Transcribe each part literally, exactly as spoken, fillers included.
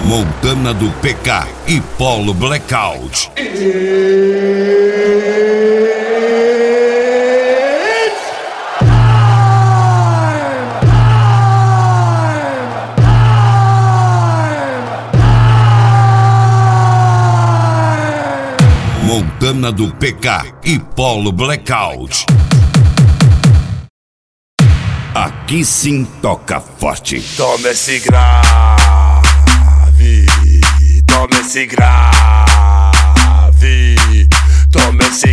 Montana do P K e Paulo Blackout. Montana do P K e Paulo Blackout. Aqui sim toca forte. Toma esse grave, toma esse grave, toma esse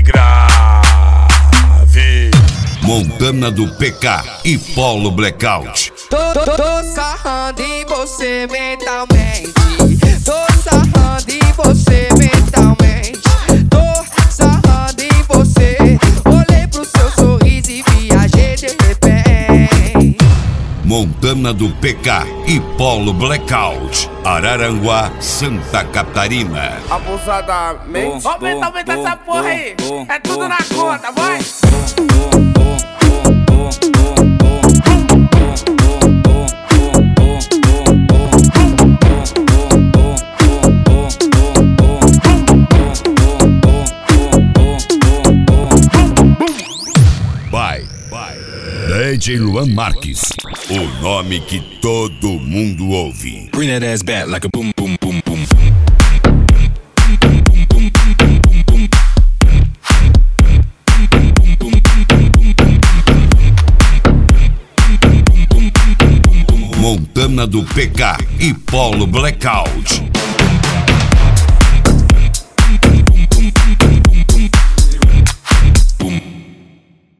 grave. Montana do P K e Paulo Blackout. Tô, tô, tô sarrando em você mentalmente. Tô sarrando em você mentalmente. Tô sarrando em você. Olhei pro seu sorriso e viajei de repente. Montana do P K e Paulo Blackout. Araranguá, Santa Catarina. Abusadamente. Aumenta, aumenta essa porra aí. É tudo na conta, vai. Vai, vai. D J Luan Marques. O nome que todo mundo ouve. Bring that ass back like a boom, boom, boom, boom. Montana do P K e Paulo Blackout.